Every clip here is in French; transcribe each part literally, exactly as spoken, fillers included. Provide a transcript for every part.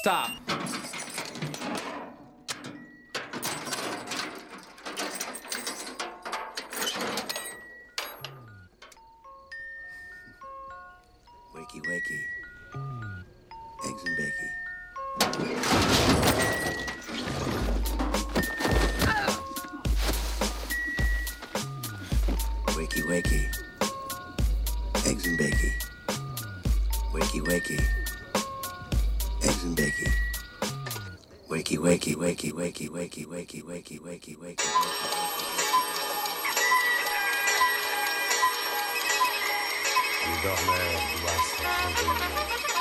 Stop. Wakey, wakey. Eggs and bacon. Wakey, wakey. Eggs and bacon. Wakey, wakey. Eggs and bacon. Wakey, wakey, wakey, wakey, wakey, wakey, wakey, wakey, wakey. Les dormeurs doivent se réveiller.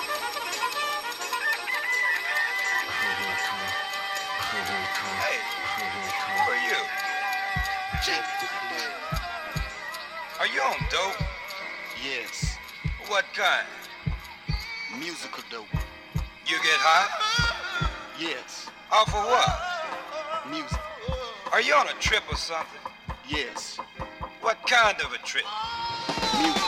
Hey, who are you? Chief. Are you on dope? Yes, What kind? musical dope. You get high? Yes, Off of what? music. Are you on a trip or something? Yes, What kind of a trip? music.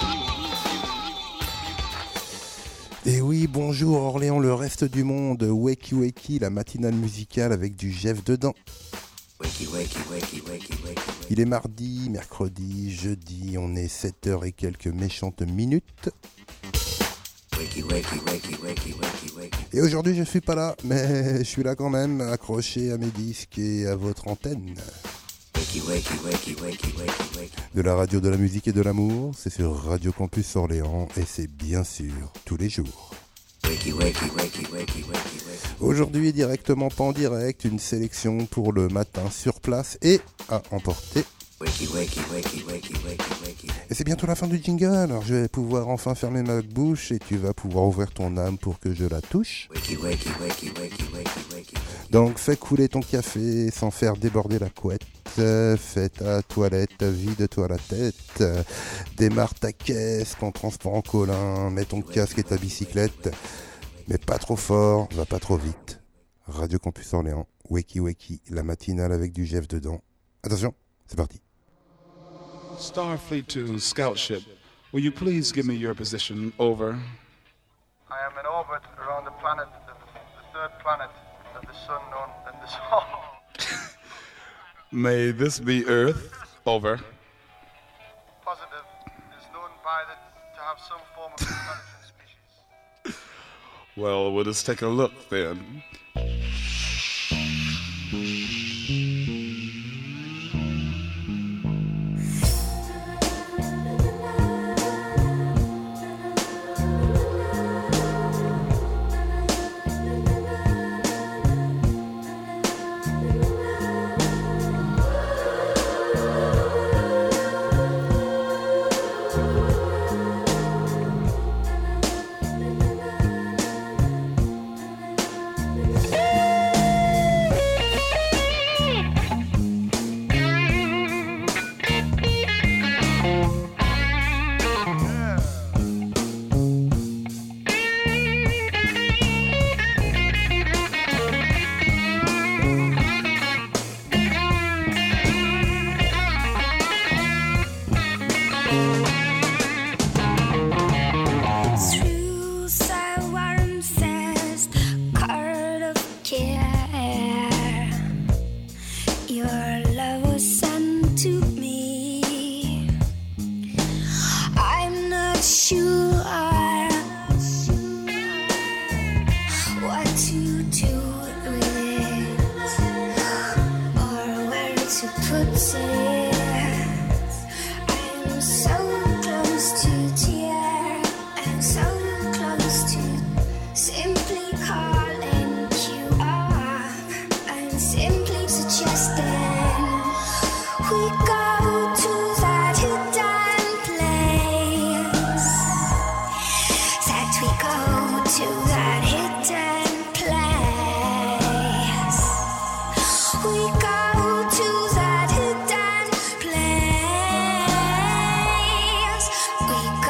Et oui, bonjour Orléans, le reste du monde, Wakey Wakey, la matinale musicale avec du Jeff dedans. Wakey, wakey, wakey, wakey, wakey. Il est mardi, mercredi, jeudi, on est sept heures et quelques méchantes minutes. Wakey, wakey, wakey, wakey, wakey, wakey. Et aujourd'hui je suis pas là, mais je suis là quand même, accroché à mes disques et à votre antenne. Wakey, wakey, wakey, wakey, wakey, wakey. De la radio de la musique et de l'amour, c'est sur Radio Campus Orléans et c'est bien sûr tous les jours. Wakey, wakey, wakey, wakey, wakey, wakey. Aujourd'hui directement pas en direct, une sélection pour le matin sur place et à emporter. Wakey, wakey, wakey, wakey, wakey, wakey. Et c'est bientôt la fin du jingle, alors je vais pouvoir enfin fermer ma bouche et tu vas pouvoir ouvrir ton âme pour que je la touche. Wakey, wakey, wakey, wakey, wakey, wakey. Donc fais couler ton café sans faire déborder la couette. Fais ta toilette, vide-toi la tête. Démarre ta caisse, ton transport en commun, mets ton casque et ta bicyclette. Mais pas trop fort, va pas trop vite. Radio Campus Orléans, Wakey Wakey, la matinale avec du Jeff dedans. Attention, c'est parti. Starfleet to Scout Ship, will you please give me your position? Over. I am in orbit around the planet, the, the third planet of the sun known as the Sun. May this be Earth? Over. Positive is known by the to have some form of intelligent species. Well, we'll just take a look then. We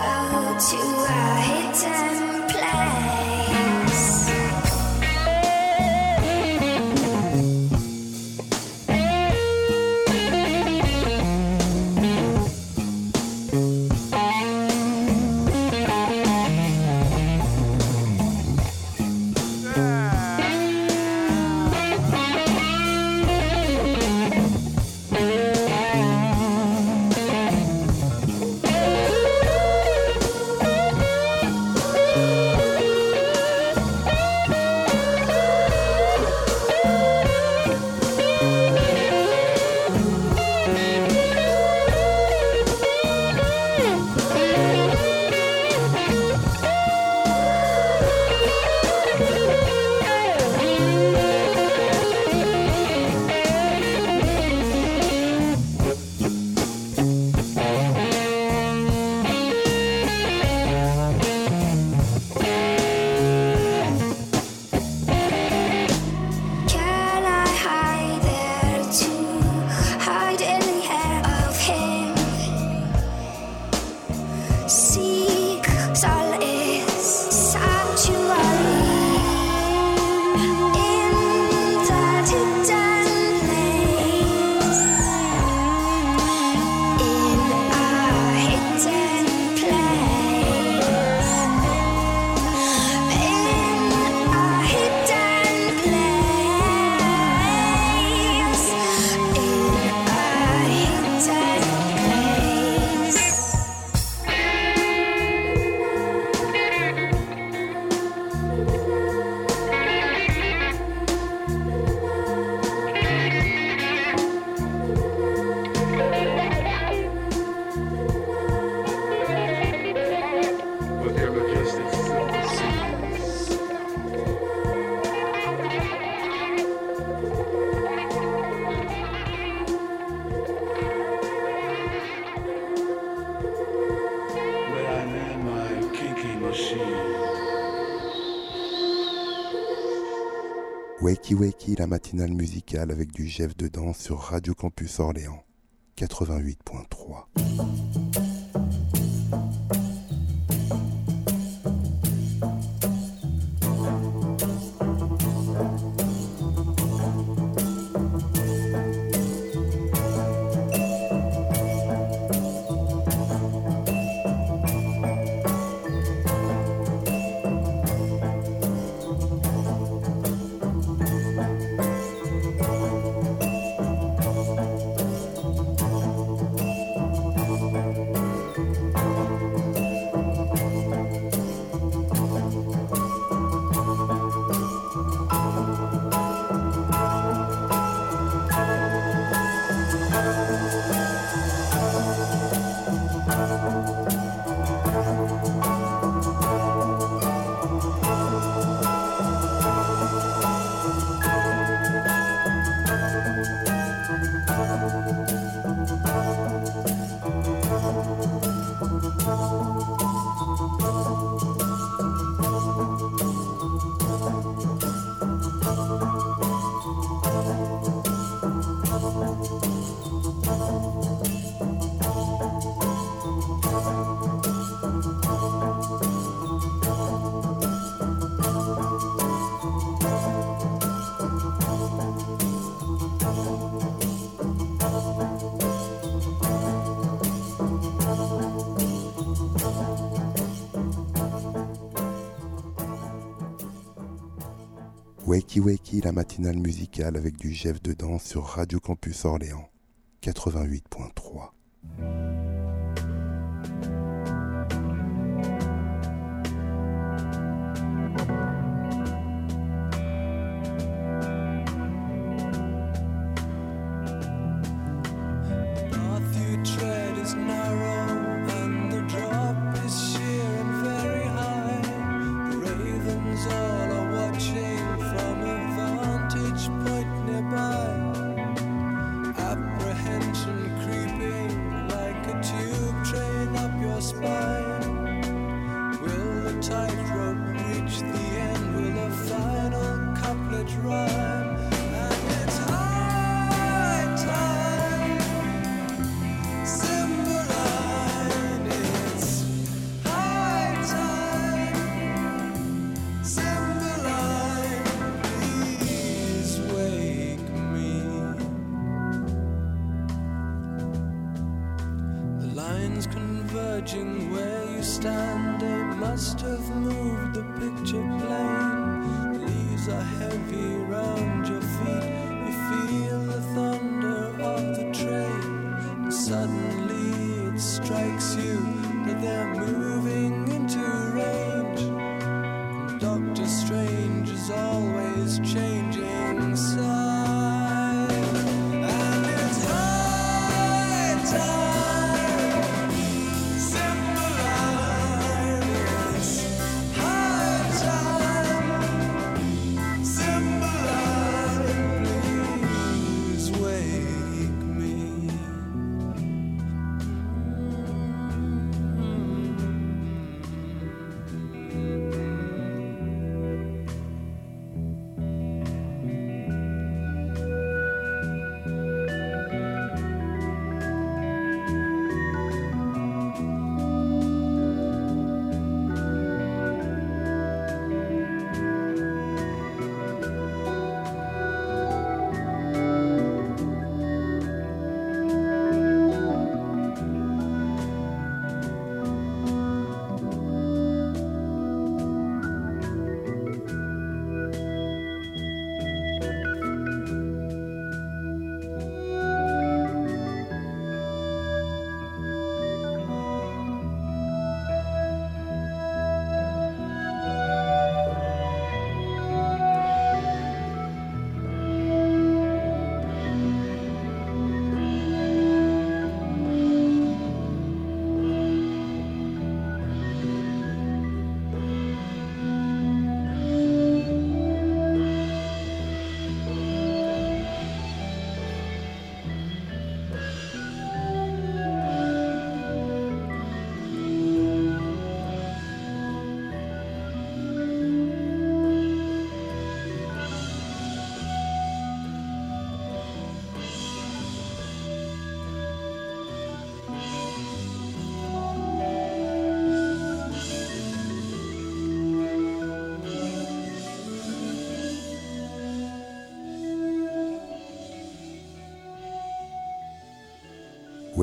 seek solace, sanctuary in that hidden place, in a hidden place, in a hidden place, in a hidden place. But their majestic silver seas. May I land my kinky machine. Wakey Wakey, la matinale musicale avec du Jeff dedans sur Radio Campus Orléans quatre-vingt-huit point trois. Wakey Wakey, la matinale musicale avec du Jeff dedans sur Radio Campus Orléans quatre-vingt-huit point trois. Wake me.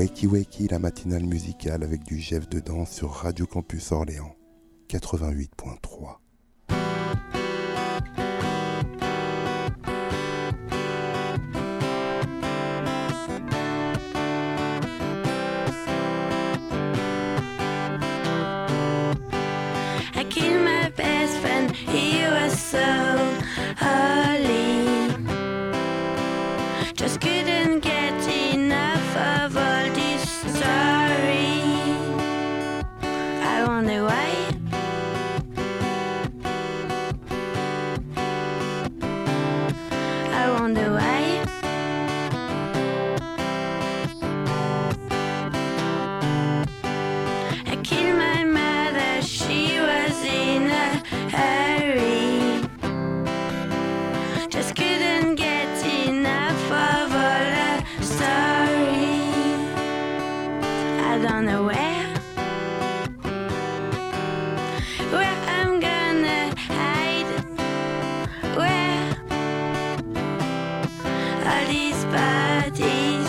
Wakey Wakey, la matinale musicale avec du Jeff dedans sur Radio Campus Orléans quatre-vingt-huit point trois. I killed my best friend, he was so holy. Just couldn't get enough of all this story. I wonder why. I wonder why. I killed my mother, she was in a hurry. Just couldn't get enough of all the story. I don't know where, where I'm gonna hide, where all these bodies.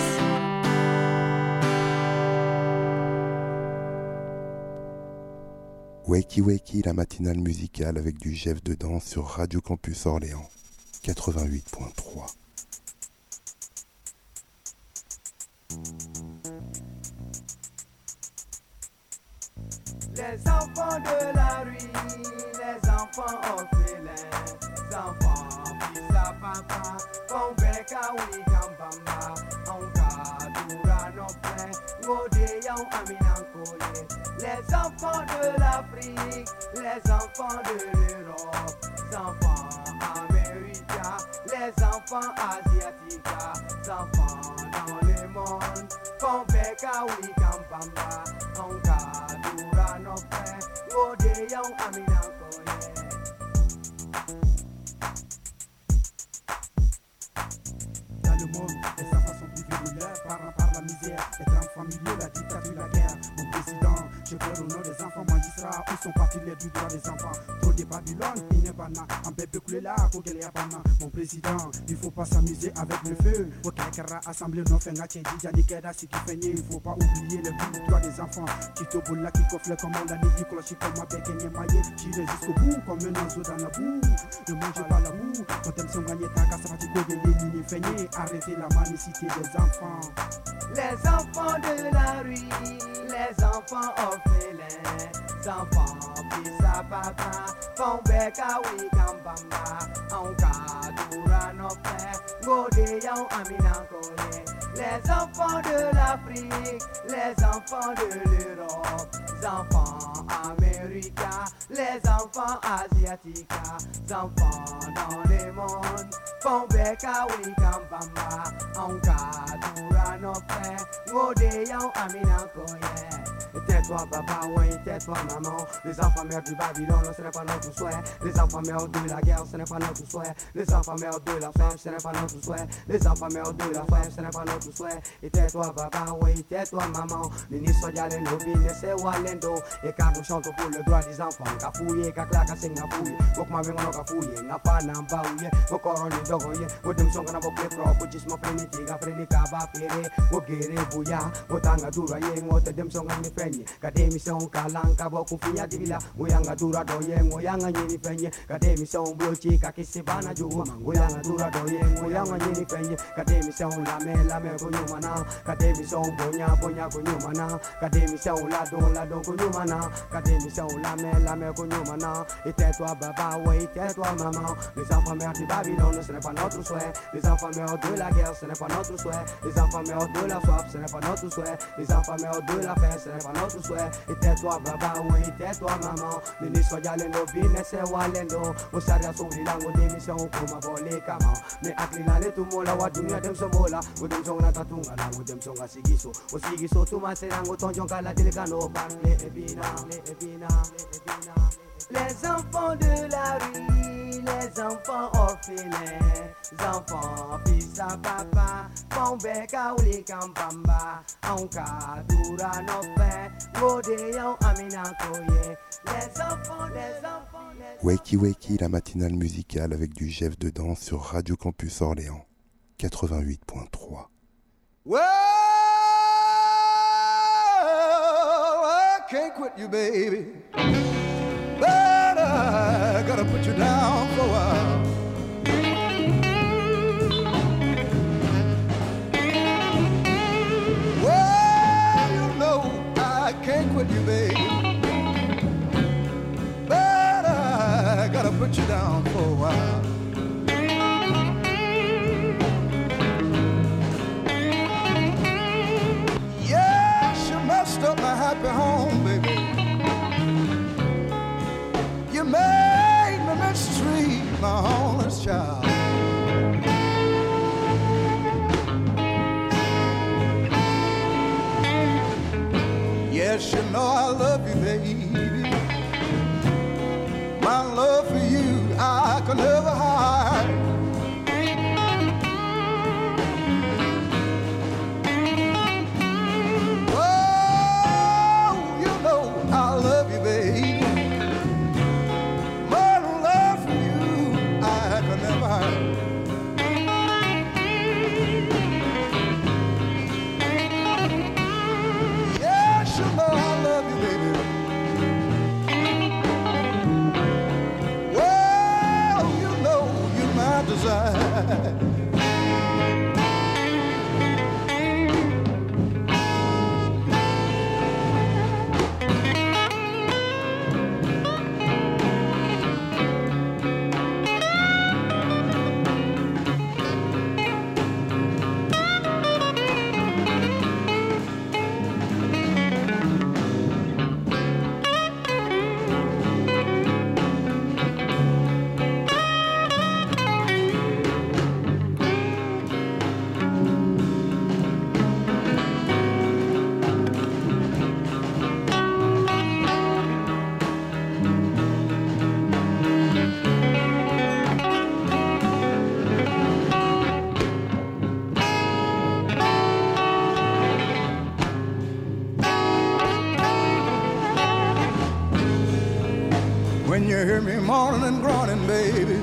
Wakey Wakey, la matinale musicale avec du Jeff dedans sur Radio Campus Orléans quatre-vingt-huit point trois. Les enfants de la rue, les enfants orphelins, les enfants fils à papa, Pombeka oui Gambamba, Anka Dura Nopre, Ngodeyan Aminankoye. Les enfants de l'Afrique, les enfants de l'Europe, les enfants américains, les enfants asiatiques, les enfants dans le monde, Pombeka oui Gambamba, Anka Dura Nopre, Ngodeyan Aminankoye. Dans le monde, les enfants sont privés de leurs parents par la misère, les drames familiaux, la dictature, la guerre. Mon président, je pleure au nom des enfants magistrats. Où sont partis les droits des enfants? Trop de Babylone, Inébana, en bébé coulé là, Kogeleyabana. Mon président, il faut pas s'amuser avec le feu. Okelekara, assemblée, non, fait Natien, Djanikeda, c'est qui fait nier. Il faut pas oublier les droits des enfants. Tito Boula, qui coffle comme on l'a dit, Kolochi, comme ma bec et maillé. J'irai jusqu'au bout, comme un oiseau dans la boue. Ne mangez pas la boue. Quand elles sont gagnées, ta casse, Ratiko, de l'éliminer, feigner. Arrêtez la manicité des enfants. Les enfants de la rue, les enfants orphelins, les enfants fils à papa, Pombeka oui Gambamba, Anka Dura Nopre, Ngodeyan Aminankoye. Les enfants de l'Afrique, les enfants de l'Europe, les enfants américains, les enfants asiatiques, les enfants dans le monde, Pombeka oui Gambamba, Anka Dura Nopre, Ngodeyan Aminankoye. Tais-toi papa, oui, tais-toi maman. Les enfants mères du Babylone, ce n'est pas notre souhait. Les enfants mères de la guerre, ce n'est pas notre souhait. Les enfants mères de la faim, ce n'est pas notre souhait. Les enfants mères de la faim, ce n'est pas notre souhait. Et tais-toi papa, oui, tais-toi maman. Ministre Dialendo, Binesse Walendo. Et quand nous chantons pour le droit des enfants, Kafouye, Kaklaka, Singapouye. Bokma Vengono Kafouye, Napa Nambauye. Mokoroni Dogoye, Wotem Songa Bokle Pro, Pujismo Preniti, Gafreni Kaba Pere, Wogere Buya, Wotanga Dura Yeng, Wotedem Songa Nifenye. Kademi son kalanka boku finya dibila Moyanga dura doye moyanga nyini fenye Kademi son blochi kakisi bana juwa Moyanga dura doye moyanga nyini fenye Kademi son lame lame kunyumana Kademi son bonya bonya kunyumana Kademi son lado lado kunyumana Kademi son lame lame kunyumana Et tais-toi baba ouais tais-toi maman. Les enfants meurent du Babylone ce n'est pas notre souhait. Les enfants meurent de la guerre ce n'est pas notre souhait. Les enfants meurent de la soif ce n'est pas notre souhait. Les enfants meurent de la faim ce n'est pas notre souhait. Et tais-toi baba, oui, tais-toi maman. Ministre Dialendo, Binesse Walendo. Osaria Souli Lango, démission, Kuma Bole Kama. Mais Aklila, les Tumola, Wadunia, dem Somola. Udem Songa Tatunga, Udem Songa Sigiso. Osigiso, Tumaserango, Tonjonga, la Delicano, Panle, Ebina, Ebina, Ebina. Les enfants de la rue, les enfants orphelins, les enfants fils à papa, Pombeka Uli Kambamba, Anka Dura Nopre, Ngodeyan Aminankoye. Les enfants, les enfants, les Wakey Wakey, la matinale musicale avec du Jeff dedans sur Radio Campus Orléans quatre-vingt-huit point trois. Ouais! can't quit you, baby, but I gotta put you down for a while. Well, you know I can't quit you, baby, but I gotta put you down for a while. Up my happy home, baby. You made me mistreat my homeless child. Yes, you know I love you, baby. My love for you I can never hide. When you hear me moaning and groaning, baby,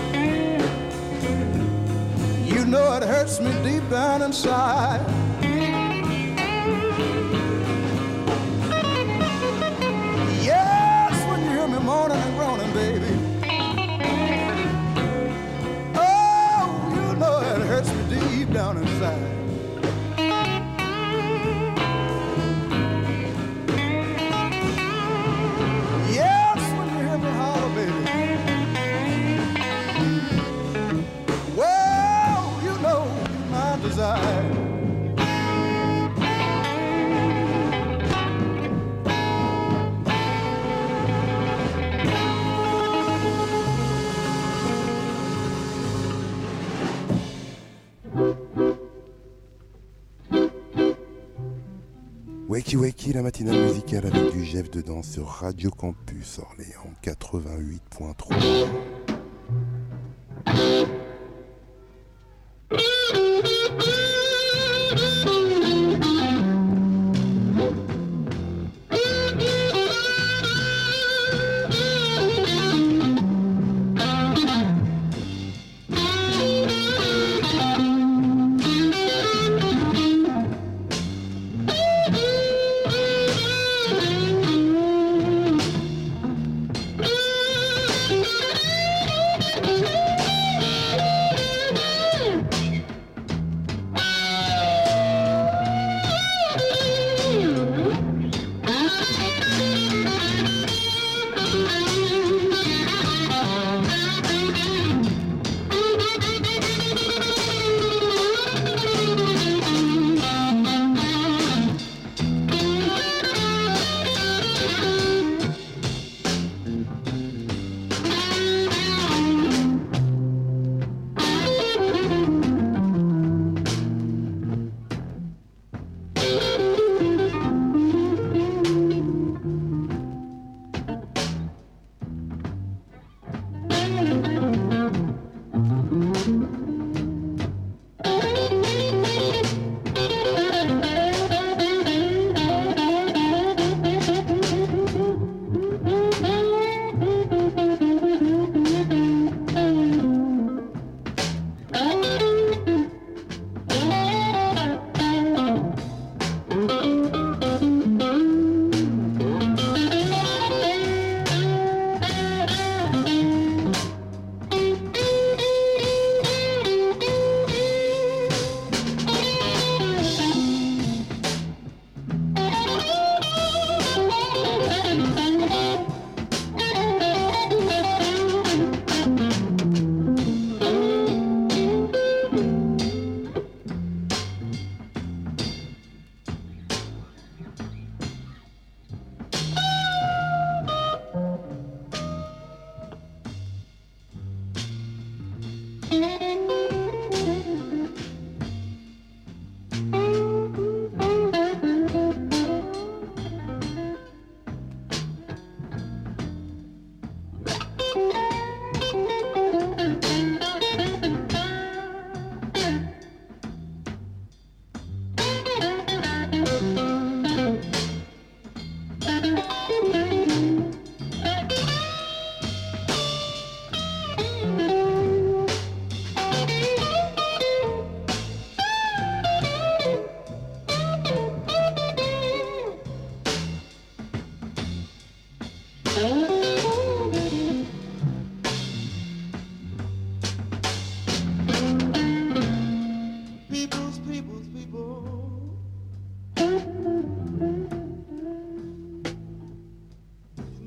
you know it hurts me deep down inside. Yes, when you hear me moaning and groaning, baby, oh, you know it hurts me deep down inside. Wakey Wakey, la matinale musicale avec du Jeff dedans sur Radio Campus Orléans quatre-vingt-huit point trois. Thank you.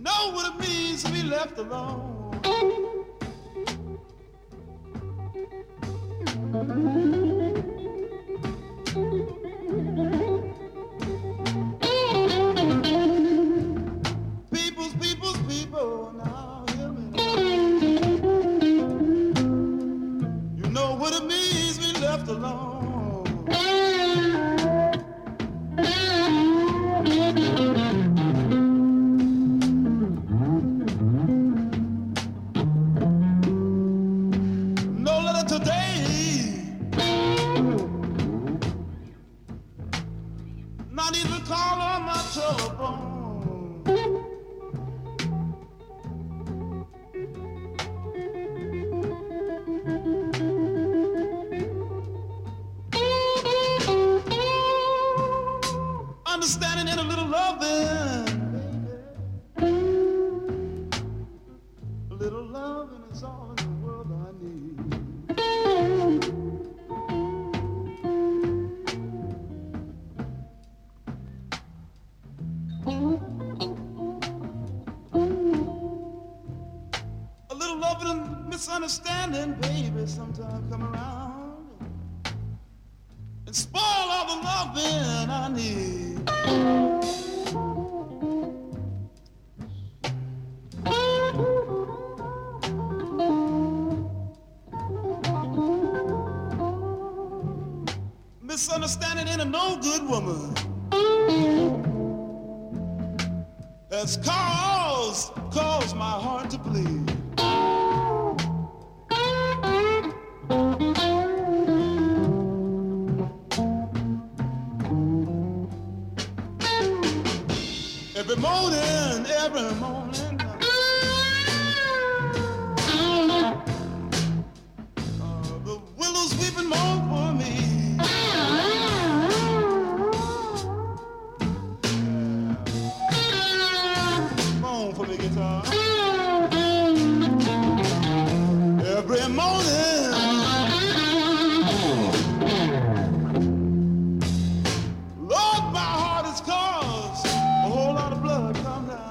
know what it means to be left alone. People's, people's, people, now hear me. You know what it means to be left alone. No letter today, not even call on my telephone. Understanding and a little loving, a little loving is all in the world I need. A little loving and misunderstanding, baby, sometimes come around and spoil all the loving I need. Misunderstanding ain't a no good woman. Has caused, caused my heart to bleed. Every morning, every morning, uh, the willows weeping mourn for me. Mourn for me, guitar. Every morning, Lord, my heart is caused a whole lot of blood come down.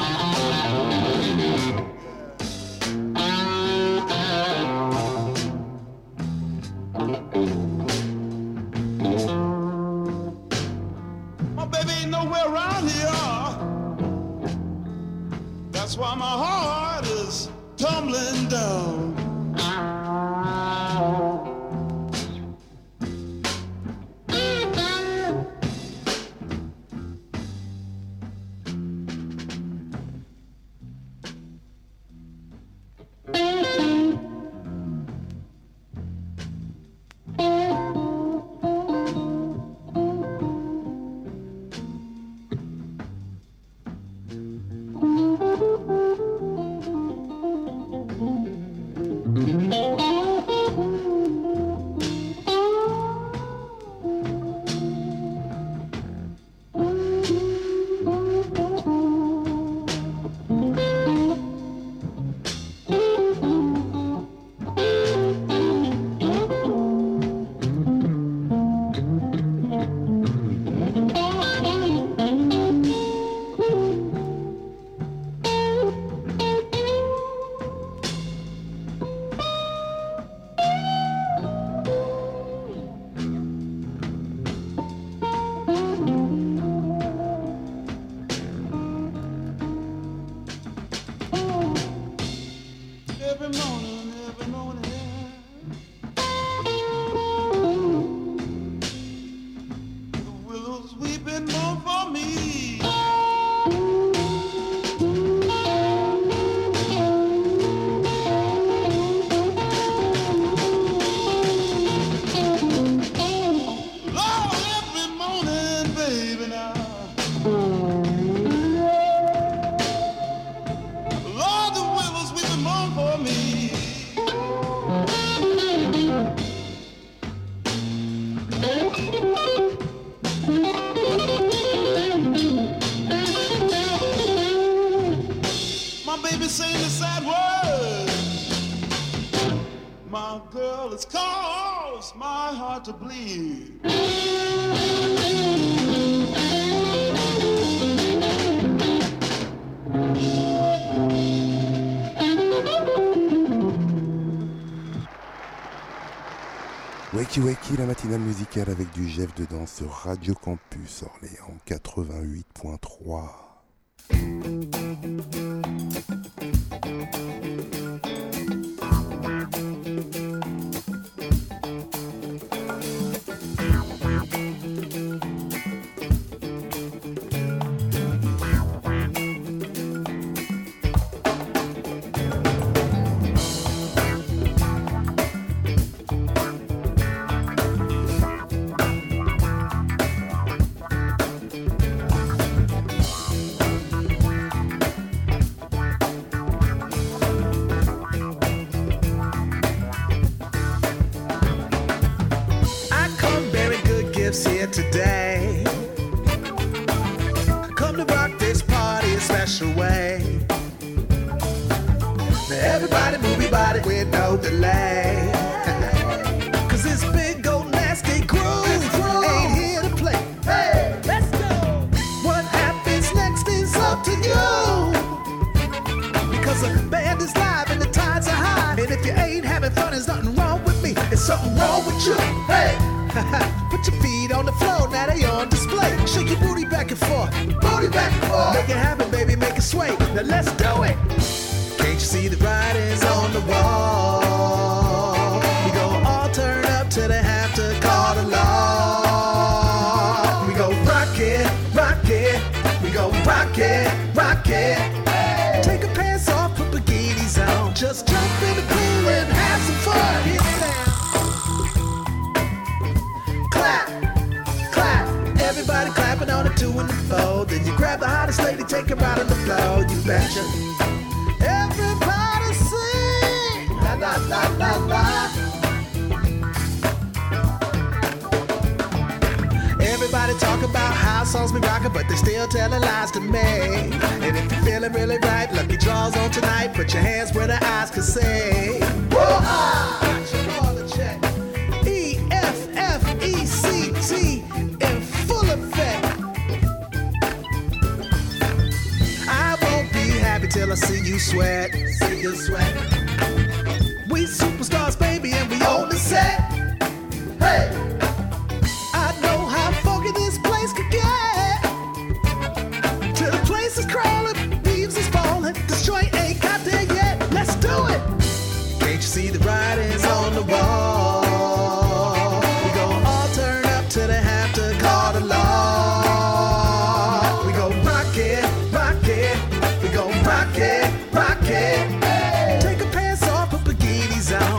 My baby ain't nowhere around here. That's why my heart is tumbling down. Every morning, every morning, the willows weeping mourn for me. Lord, every morning, baby, now. Lord, the willows weeping mourn for me. My baby saying the sad words. My girl has caused my heart to bleed. Thank you. Wakey Wakey, la matinale musicale avec du Jeff dedans sur Radio Campus Orléans quatre-vingt-huit point trois. Here today, come to rock this party a special way. Now everybody move your body with no delay, cause this big old nasty groove ain't here to play. Hey, let's go. What happens next is up to you, because the band is live and the tides are high. And if you ain't having fun, there's nothing wrong with me, there's something wrong with you. Hey. Put your feet on the floor, now they on display. Shake your booty back and forth, booty back and forth. Make it happen, baby, make it sway. Now let's do it. Can't you see the writings on the wall? We gon' all turn up till they have to call the law. We gon' rock it, rock it. We gon' rock it, rock it. Hey. Take your pants off, put bikinis on. Just jump in the pool and have some fun. Get down. Clap, clap, everybody clapping on the two and the four. Then you grab the hottest lady, take her out on the floor. You betcha. Everybody sing, la la la la la. Everybody talk about how songs be rockin', but they still telling lies to me. And if you're feeling really right, lucky draws on tonight. Put your hands where the eyes can see. Woo-ha! Check. E F F E C T in full effect. I won't be happy till I see you sweat. See you sweat. We superstars, baby, and we on the set. Hey, I know how funky this place could get. Till the place is crawling, leaves is falling. This joint ain't got there yet. Let's do it. Can't you see the writings on the wall? Till they have to call the law. We gon' rock it, rock it. We gon' rock it, rock it. Hey. Take your pants off, put bikinis on.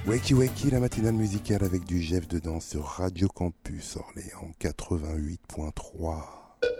Wakey Wakey, la matinale musicale avec du Jeff dedans sur Radio Campus Orléans quatre-vingt-huit point trois.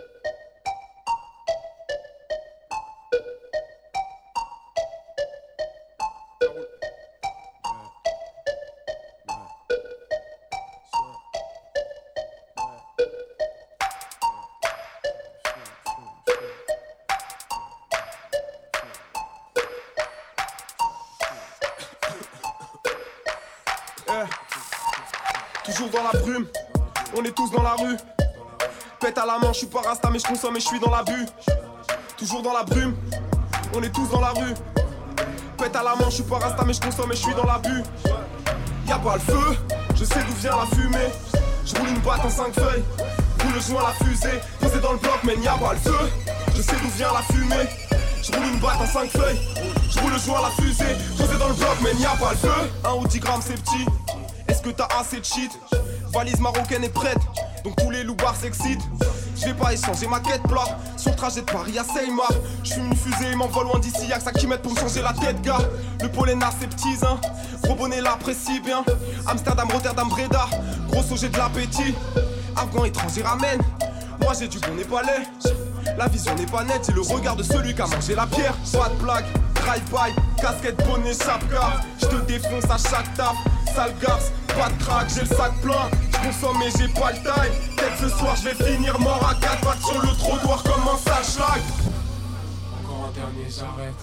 Toujours dans la brume, on est tous dans la rue. Pète à la main, je suis pas rasta mais je consomme et je suis dans l'abus. Toujours dans la brume, on est tous dans la rue. Pète à la main, je suis pas rasta mais je consomme et je suis dans l'abus. Y'a pas le feu, je sais d'où vient la fumée. Je roule une batte en cinq feuilles, roule le joint à la fusée. Posé dans le bloc mais y'a pas le feu, je sais d'où vient la fumée. Je roule une batte en cinq feuilles, je roule le joint à la fusée. Posé dans le bloc mais y'a pas le feu. Un ou dix grammes c'est petit. Est-ce que t'as assez de shit? Valise marocaine est prête, donc tous les loupards s'excitent. Je vais pas échanger ma quête plat sur le trajet de Paris à Seymar. Je fume une fusée et m'envole loin d'ici, y'a que ça qui m'aide pour me changer la tête, gars. Le pollen aseptise, hein. Gros bonnet l'apprécie bien. Amsterdam, Rotterdam, Breda. Grosso, j'ai de l'appétit. Afghan étranger ramène. Moi j'ai du bon népalais. La vision n'est pas nette, c'est le regard de celui qui a mangé la pierre. Pas de blague, drive-by, casquette, bonnet, chapka. Je te défonce à chaque taf. Sale garce, pas de crack, j'ai le sac plein. Je consomme et j'ai pas le time. Peut-être ce soir je vais finir mort à quatre pattes sur le trottoir comme un sale schlag. Encore un dernier j'arrête.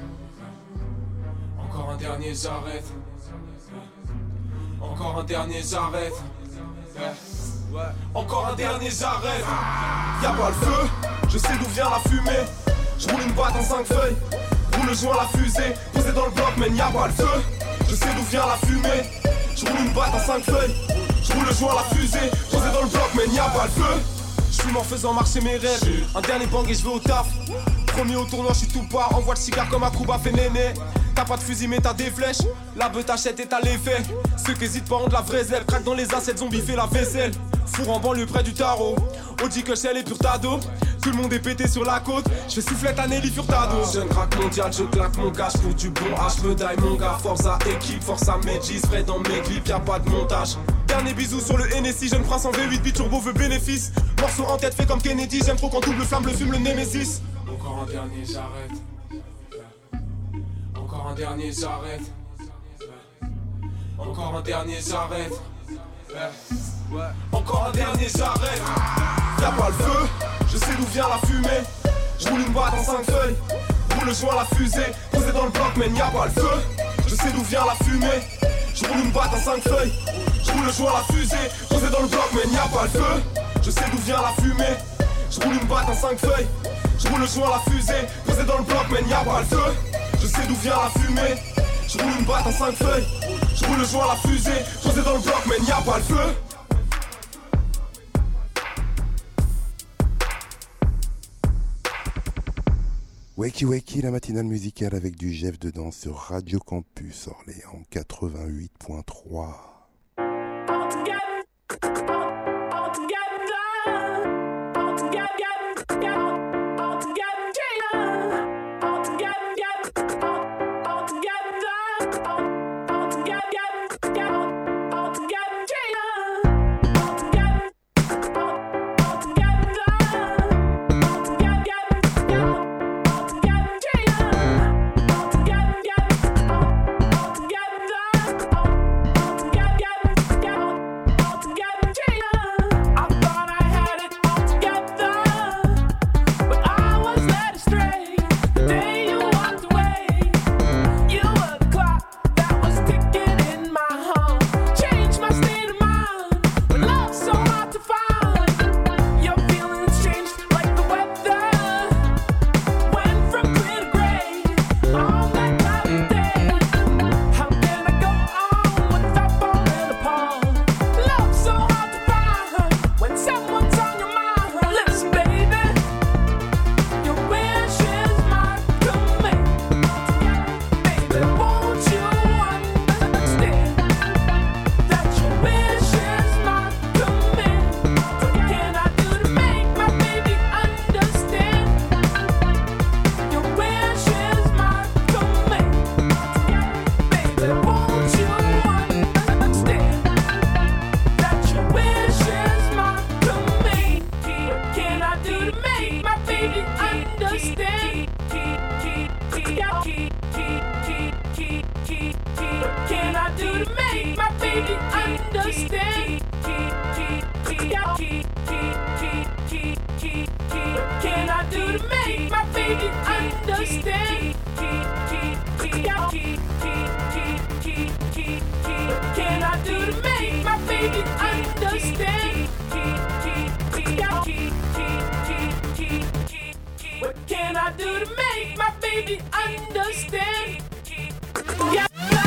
Encore un dernier j'arrête. Encore un dernier j'arrête. Encore un dernier j'arrête. Y'a pas le feu, je sais d'où vient la fumée. Je roule une batte en cinq feuilles, roule le joint à la fusée. Posé dans le bloc mais y'a pas le feu, je sais d'où vient la fumée. Je roule une batte en cinq feuilles, je roule le joint à la fusée. Posé dans le bloc mais y'a pas le feu. Je fume en faisant marcher mes rêves. Un dernier bang et je vais au taf. Premier au tournoi, je suis tout part. Envoie le cigare comme un Kuba fait néné. T'as pas de fusil mais t'as des flèches. La beuh t'achète et t'as l'effet. Ceux qui hésitent pas ont de la vraie zèle. Craque dans les assiettes, zombie fait la vaisselle. Four en banlieue près du tarot. Audi que Shell et Purtado. Tout le monde est pété sur la côte. Je fais soufflette à Nelly Furtado. Jeune crack mondial, je claque mon cash pour du bon H. Me die mon gars, force à équipe, force à Medjis. Frais dans mes clips, y'a pas de montage. Dernier bisou sur le N S I, jeune prince en V huit, bit turbo veut bénéfice. Morceau en tête fait comme Kennedy, j'aime trop quand double flamme le fume le Nemesis. Encore un dernier j'arrête. Encore un dernier j'arrête. Encore un dernier j'arrête. Encore un dernier j'arrête. Y'a pas le feu, je sais d'où vient la fumée. Je roule une batte en cinq feuilles, roule le joint à la fusée. Posé dans le bloc mais y'a pas le feu, je sais d'où vient la fumée. Je roule une batte en cinq feuilles, je roule le joint à la fusée. Posé dans le bloc mais y'a pas le feu, je sais d'où vient la fumée. Je roule une batte en cinq feuilles, je roule le joint à la fusée. Posé dans le bloc mais y'a pas le feu, je sais d'où vient la fumée. Je roule une batte en cinq feuilles, je roule le joint à la fusée. Posé dans le bloc mais y'a pas le feu. Wakey Wakey, la matinale musicale avec du Jeff dedans sur Radio Campus Orléans quatre-vingt-huit point trois. can I do to make my baby understand? Can I do to make my baby understand? Can I do to make my baby understand? What can I do to make my baby understand? Yeah.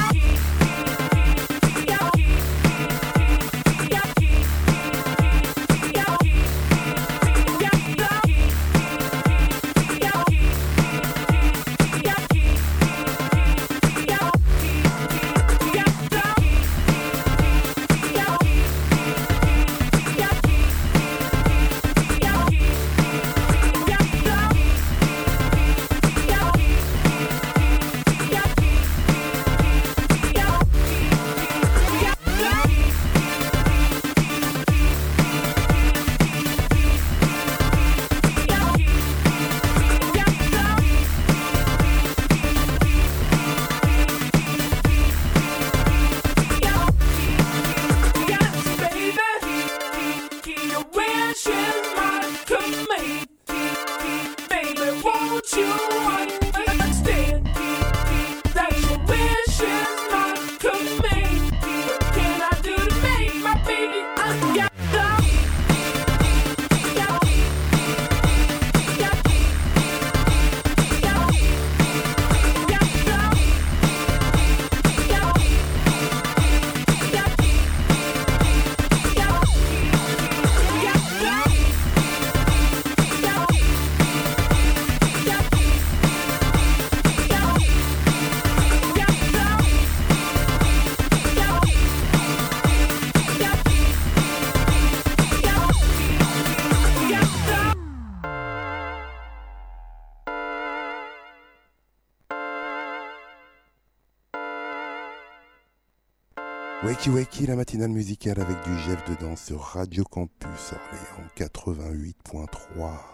Wakey Wakey, la matinale musicale avec du Jeff dedans sur Radio Campus Orléans quatre-vingt-huit point trois.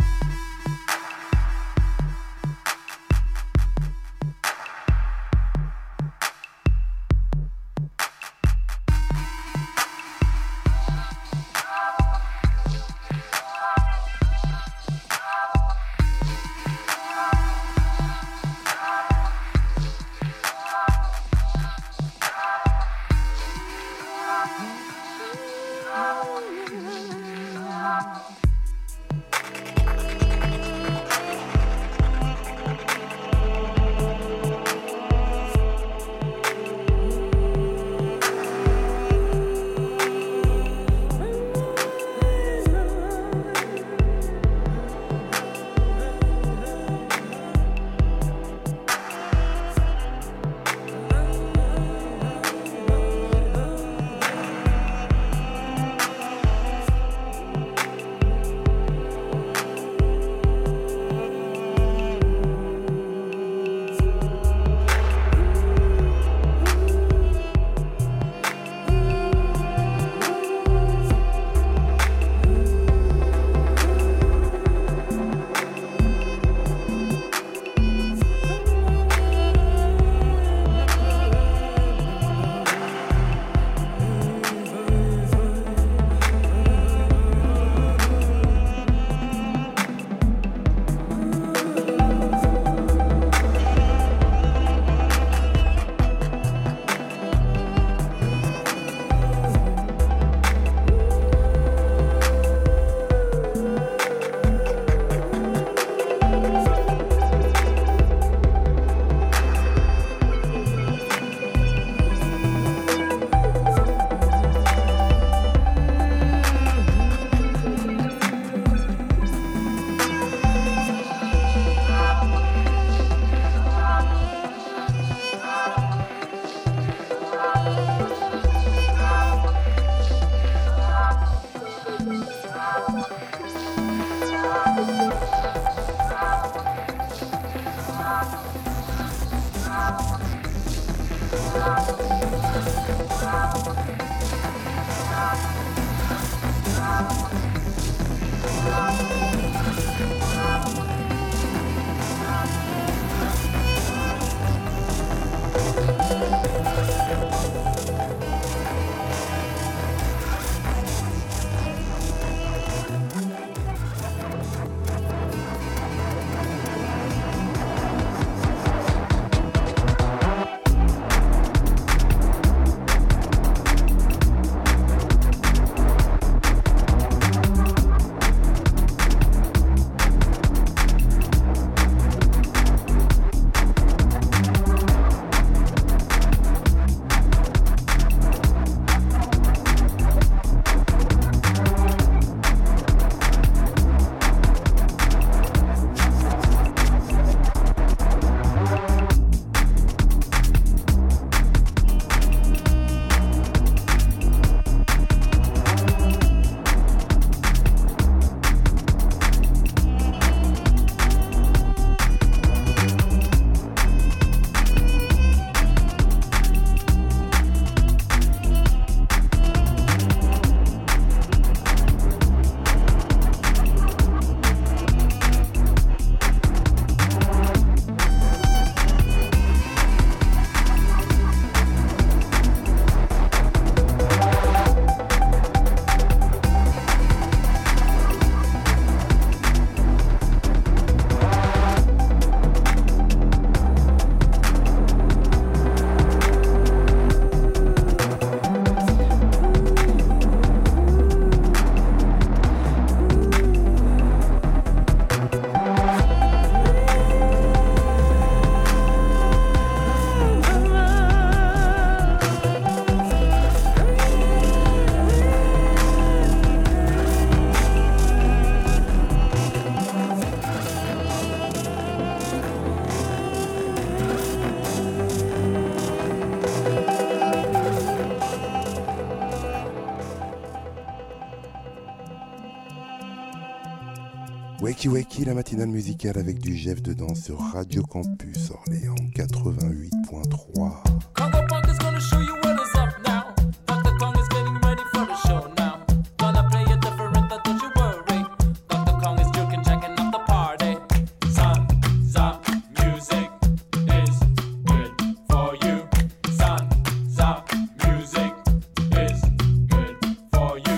Wakey Wakey, la matinale musicale avec du Jeff dedans sur Radio Campus Orléans quatre-vingt-huit point trois. Congo Punk is gonna show you what is up now. Doctor Kong is getting ready for the show now. Gonna play it different, don't you worry. Doctor Kong is joking, checking up the party. Sun, za, music is good for you. Sun, za, music is good for you.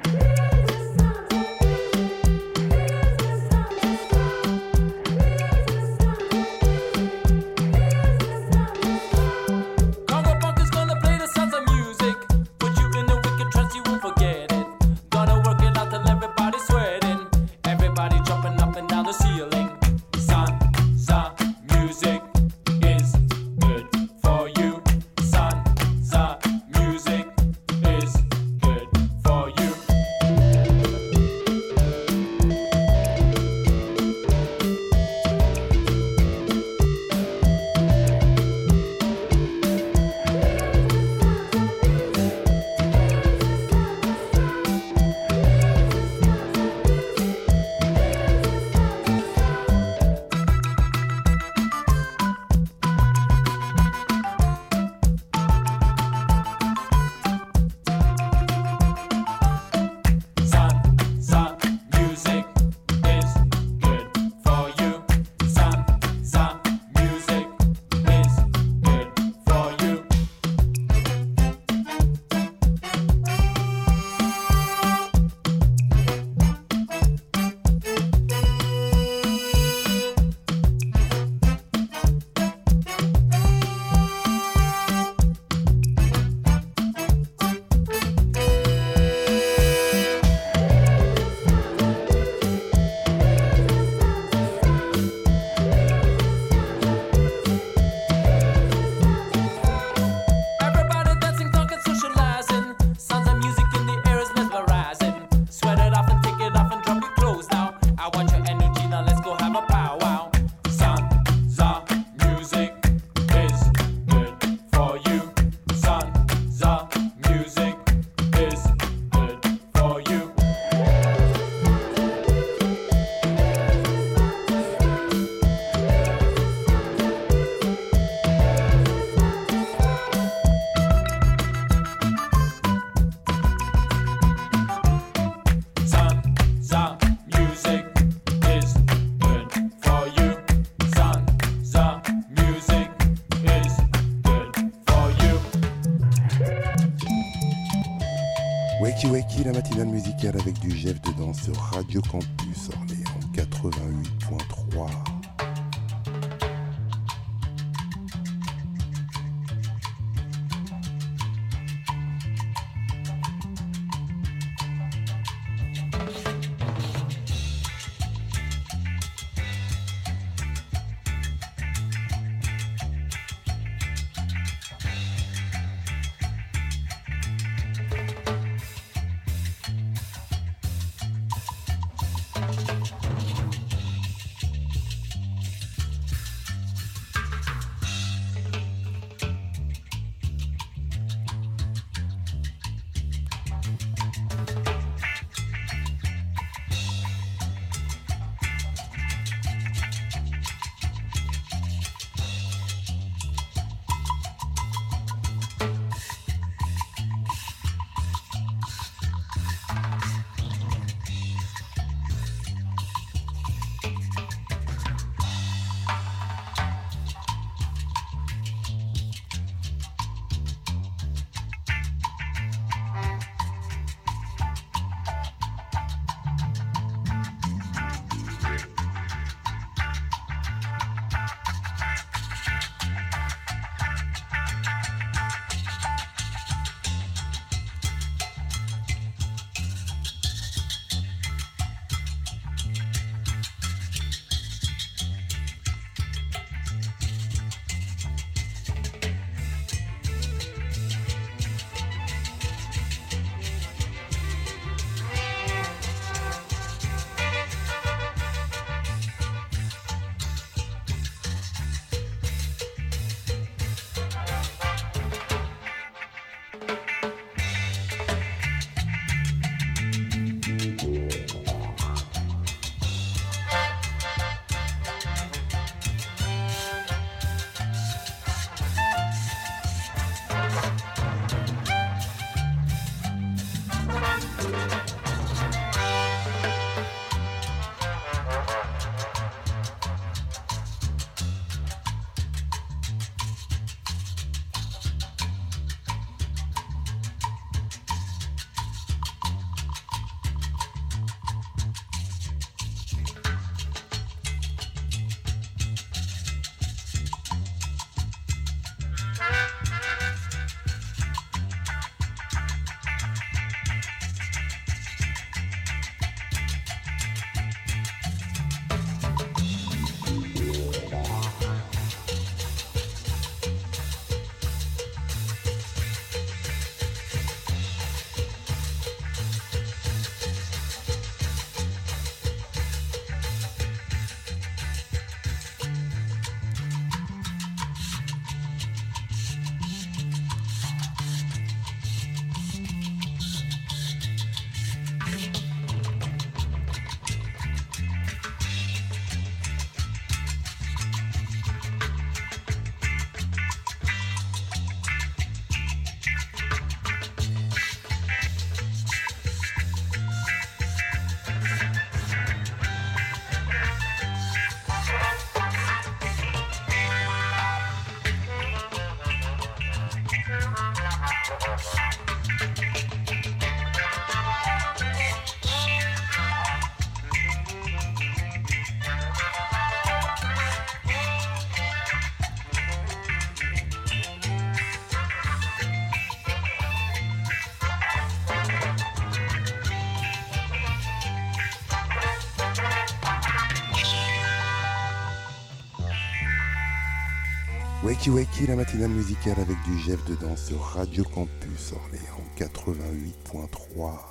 Wakey Wakey, la matinale musicale avec du Jeff dedans sur Radio Campus Orléans quatre-vingt-huit point trois. Wakey Wakey, la matinale musicale avec du Jeff dedans sur Radio Campus Orléans quatre-vingt-huit point trois.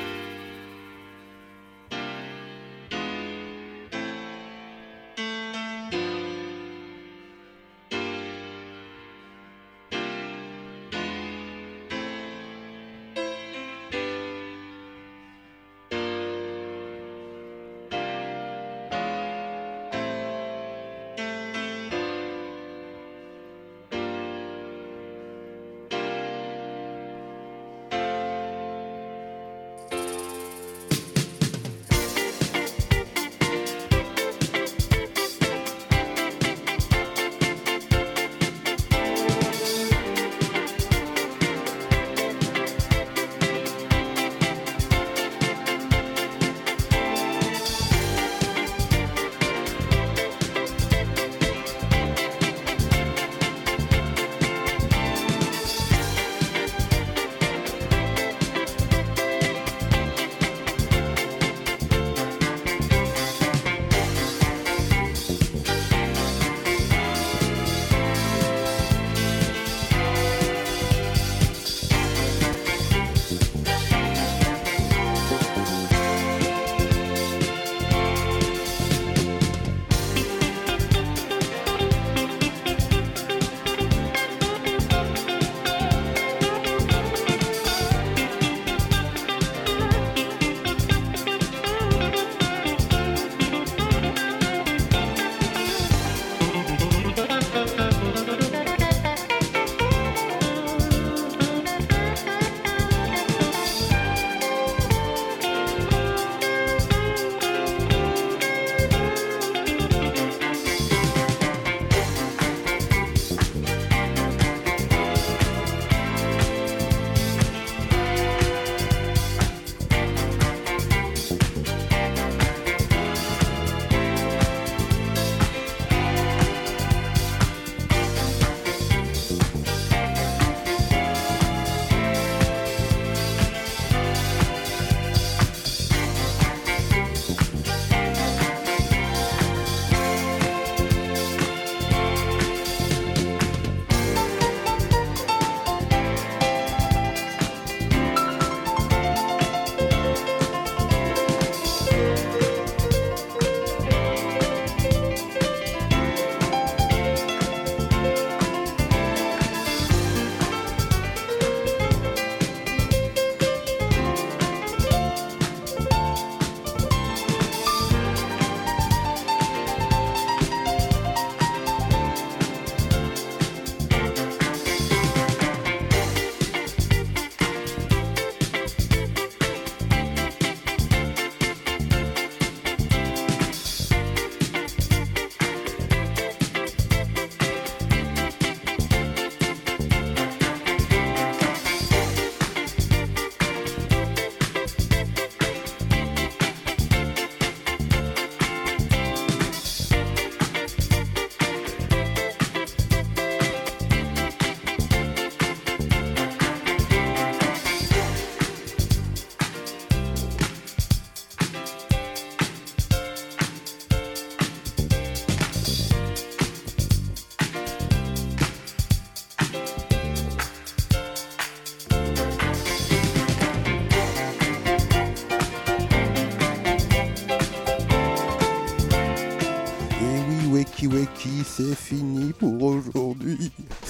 Wakey Wakey, c'est fini pour aujourd'hui.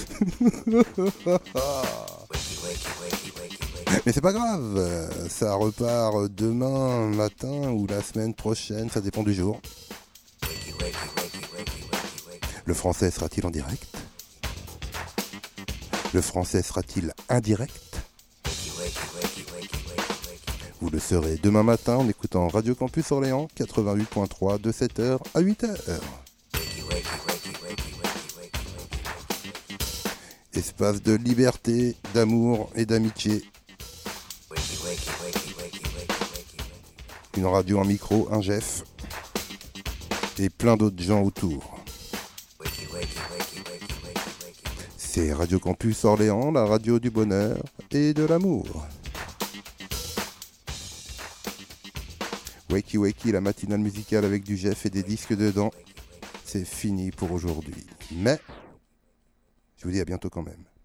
Mais c'est pas grave, ça repart demain matin ou la semaine prochaine, ça dépend du jour. Le français sera-t-il en direct? Le français sera-t-il indirect? Vous le saurez demain matin en écoutant Radio Campus Orléans quatre-vingt-huit point trois de sept heures à huit heures. Espace de liberté, d'amour et d'amitié. Une radio, un micro, un Jeff. Et plein d'autres gens autour. C'est Radio Campus Orléans, la radio du bonheur et de l'amour. Wakey Wakey, la matinale musicale avec du Jeff et des disques dedans. C'est fini pour aujourd'hui. Mais, je vous dis à bientôt quand même.